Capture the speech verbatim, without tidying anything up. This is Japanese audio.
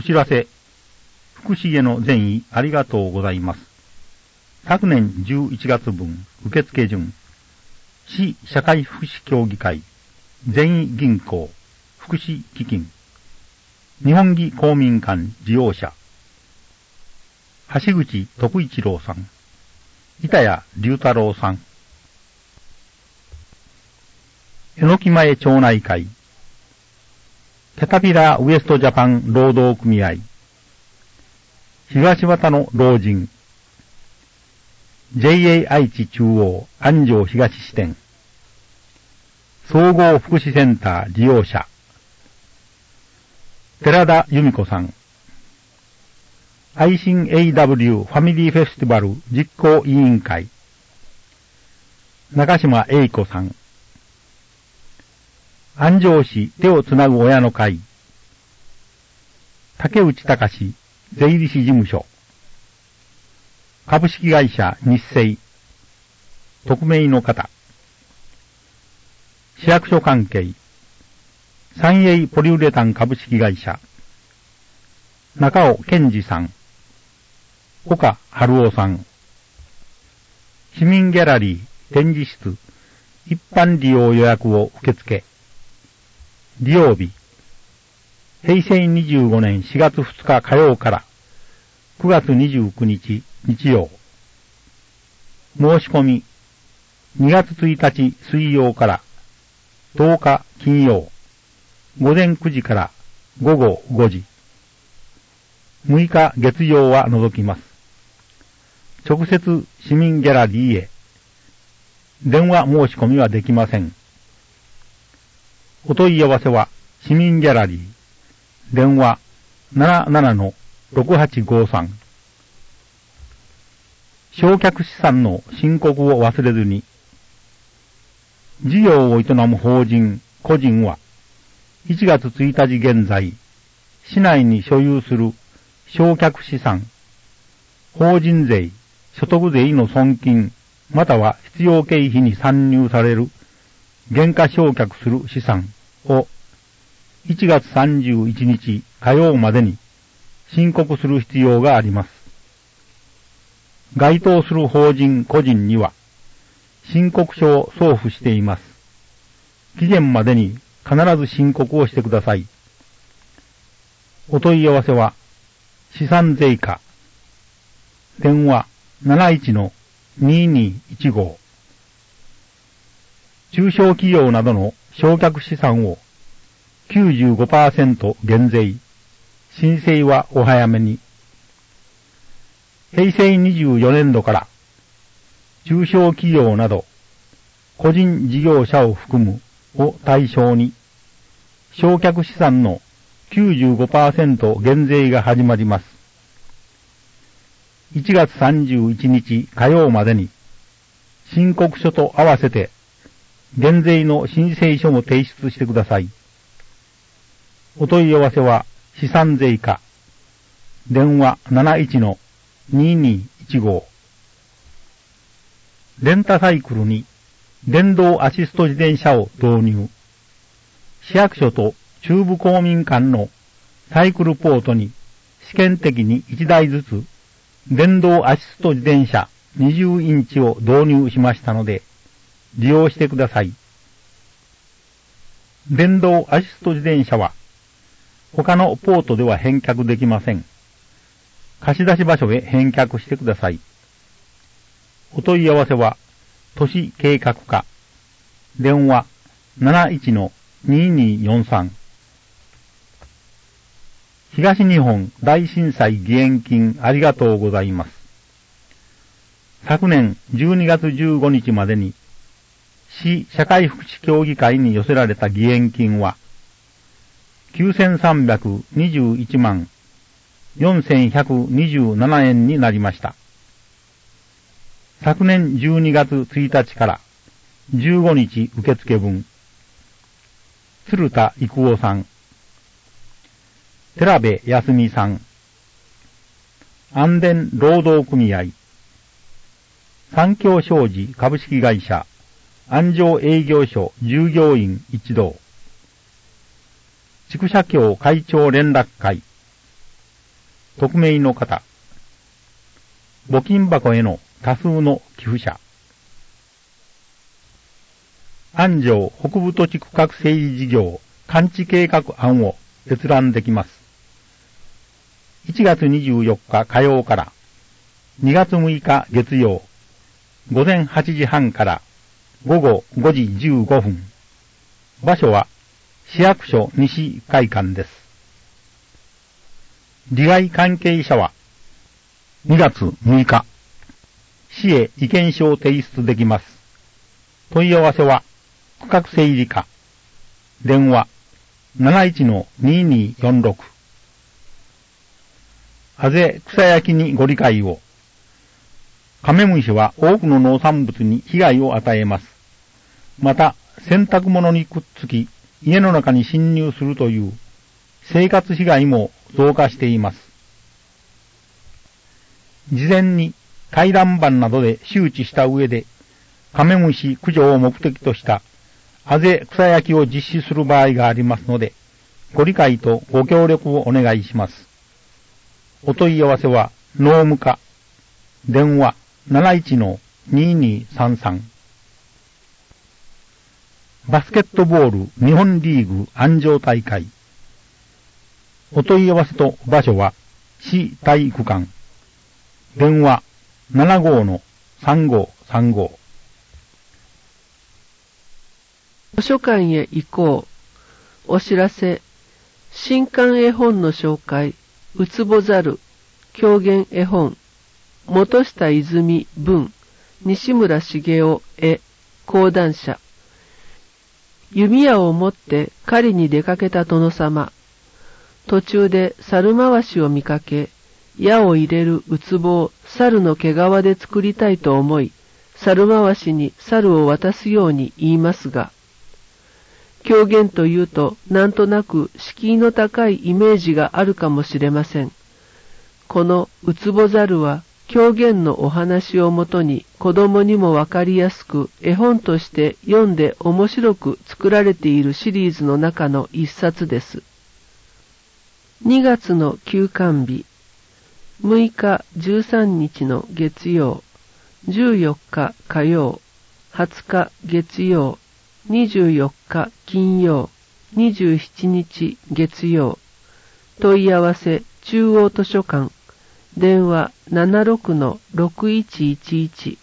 お知らせ。福重の善意ありがとうございます。昨年じゅういちがつ分、受付順。市社会福祉協議会、善意銀行、福祉基金、日本義公民館事業者、橋口徳一郎さん、板谷龍太郎さん、えのき前町内会、キャタピラーウエストジャパン労働組合、東綿の老人、ジェイエー 愛知中央安城東支店、総合福祉センター利用者、寺田由美子さん、愛心 エーダブリュー ファミリーフェスティバル実行委員会、中島栄子さん、安城市手をつなぐ親の会、竹内隆税理士事務所、株式会社日清、匿名の方、市役所関係、三栄ポリウレタン株式会社、中尾健二さん、岡春夫さん、市民ギャラリー展示室一般利用予約を受付、利用日、平成にじゅうごねんしがつふつか火曜からくがつにじゅうくにち日曜。申し込み、にがつついたち水曜からとおか金曜、午前くじから午後ごじ。むいか月曜は除きます。直接市民ギャラリーへ。電話申し込みはできません。お問い合わせは市民ギャラリー。電話 ななななのろくはちごさん。償却資産の申告を忘れずに。事業を営む法人、個人はいちがつついたち現在、市内に所有する償却資産、法人税、所得税の損金、または必要経費に算入される減価償却する資産をいちがつさんじゅういちにち火曜までに申告する必要があります。該当する法人個人には申告書を送付しています。期限までに必ず申告をしてください。お問い合わせは資産税課電話 なないちのににいちご。中小企業などの償却資産を きゅうじゅうごパーセント 減税。申請はお早めに。平成にじゅうよねんどから中小企業など個人事業者を含むを対象に償却資産の きゅうじゅうごパーセント 減税が始まります。いちがつさんじゅういちにち火曜までに申告書と合わせて減税の申請書も提出してください。お問い合わせは資産税課電話 なないちのににいちご。レンタサイクルに電動アシスト自転車を導入。市役所と中部公民館のサイクルポートに試験的にいちだいずつ電動アシスト自転車にじゅうインチを導入しましたので利用してください。電動アシスト自転車は他のポートでは返却できません。貸し出し場所へ返却してください。お問い合わせは都市計画課電話 なないちのにによんさん。東日本大震災義援金ありがとうございます。昨年じゅうにがつじゅうごにちまでに市社会福祉協議会に寄せられた義援金はきゅうせんさんびゃくにじゅういちまんよんせんひゃくにじゅうななえんになりました。昨年じゅうにがつついたちからじゅうごにち受付分、鶴田育夫さん、寺部康美さん、安田労働組合、三協商事株式会社、安城営業所従業員一同、畜舎協会長連絡会、 匿名の方、募金箱への多数の寄付者、安城北部土地区画整理事業完治計画案を閲覧できます。いちがつにじゅうよっか火曜からにがつむいか月曜、午前はちじはんから午後ごじじゅうごふん。場所は市役所西会館です。利害関係者はにがつむいか、市へ意見書を提出できます。問い合わせは区画整理課、電話 なないちのににーよんろく。あぜ草焼きにご理解を。カメムシは多くの農産物に被害を与えます。また、洗濯物にくっつき、家の中に侵入するという生活被害も増加しています。事前に回覧板などで周知した上で、カメムシ駆除を目的としたあぜ草焼きを実施する場合がありますので、ご理解とご協力をお願いします。お問い合わせは農務課、電話 なないちのににーさんさん。バスケットボール日本リーグ安城大会。お問い合わせと場所は市体育館。電話 ななごのさんごさんご。 図書館へ行こう。お知らせ。新刊絵本の紹介。うつぼざる。狂言絵本。本下泉文。西村茂雄絵。講談社。弓矢を持って狩りに出かけた殿様。途中で猿回しを見かけ、矢を入れるうつぼを猿の毛皮で作りたいと思い、猿回しに猿を渡すように言いますが、狂言というとなんとなく敷居の高いイメージがあるかもしれません。このうつぼ猿は狂言のお話をもとに子供にもわかりやすく絵本として読んで面白く作られているシリーズの中の一冊です。にがつの休館日、むいかじゅうさんにちの月曜、じゅうよっか火曜、はつか月曜、にじゅうよっか金曜、にじゅうしちにち月曜。問い合わせ中央図書館、電話 ななろくのろくいちいちいち。